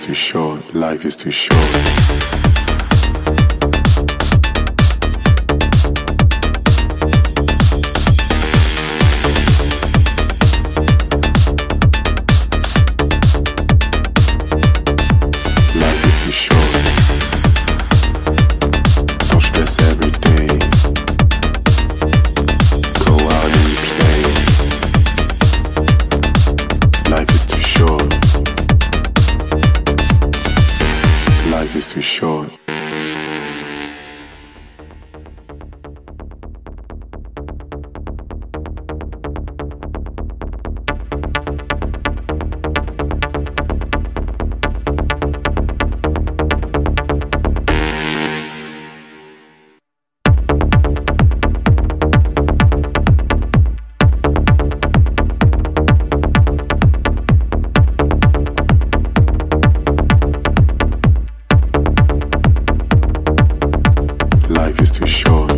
too short, life is too short. Life is too short. Life is too short.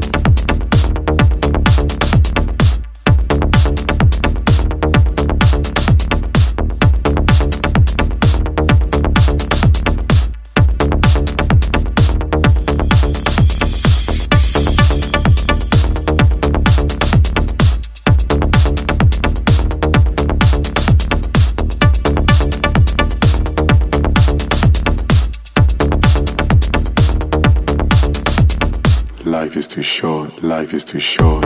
Life is too short, life is too short.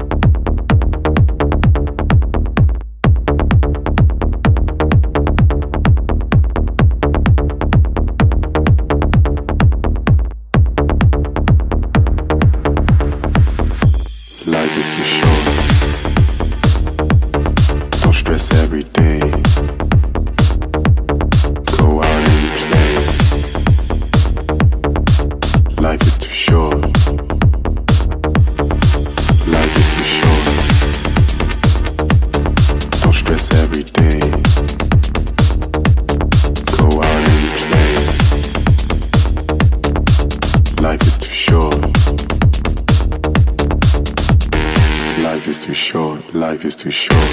Life is too short. Don't stress every day. Go out and play. Life is too short. Life is too short. Don't stress every day. Go out and play. Life is too short. Life is too short. Life is too short.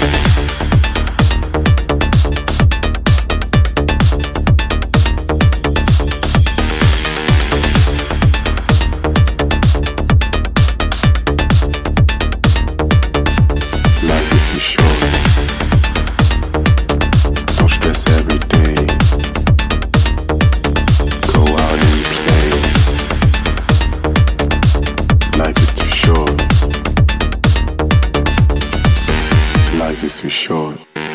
Life is too short.